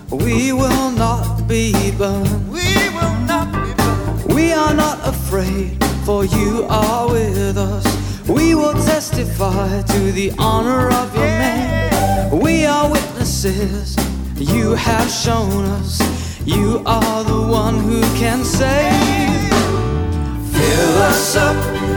We will not be burned. We will not be burned. We are not afraid, for you are with us. We will testify to the honor of your name. We are witnesses, you have shown us. You are the one who can save. Fill us up